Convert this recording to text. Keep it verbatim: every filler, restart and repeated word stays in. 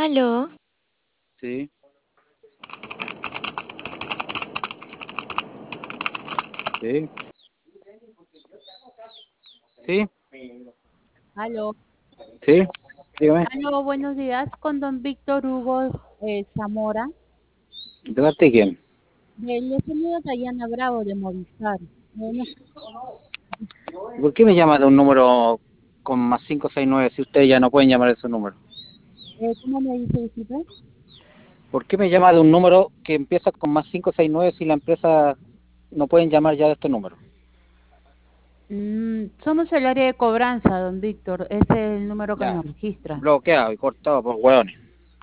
Aló, Sí, sí, sí, Aló, sí, dígame. aló, buenos días, con don Víctor Hugo eh, Zamora. ¿De parte de quién? Eh, Le saluda Dayana Bravo de Movistar. Bueno, ¿Por qué me llama de un número con más cinco seis nueve si ustedes ya no pueden llamar ese número? eh, ¿cómo me dice disculpe? ¿Por qué me llama de un número que empieza con más cinco seis nueve si la empresa no pueden llamar ya de este número? Mm, somos el área de cobranza, don Víctor. Ese es el número que Ya, nos registra. bloqueado y cortado por hueones.